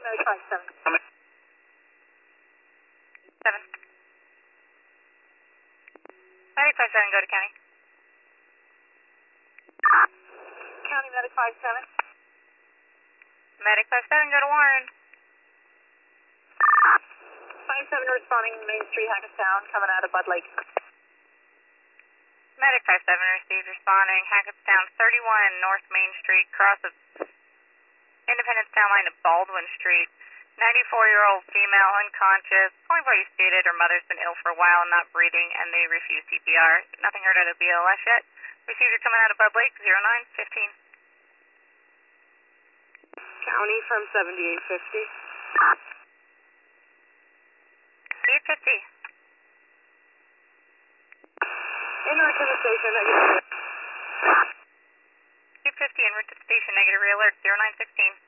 Medic 57. 7. Medic 57, go to county. County Medic 57. Medic 57, go to Warren. 57 responding Main Street, Hackettstown, coming out of Bud Lake. Medic 57 received, responding Hackettstown 31 North Main Street, cross of Independence Town Line to Baldwin Street. 94-year-old female, unconscious. Point where you stated her mother's been ill for a while and not breathing, and they refuse CPR. Nothing heard out of BLS yet. Receiver coming out of Bud Lake, 0915. County from 7850. 850. En route to the station, negative. 850 en route to the station, negative realert, 0916.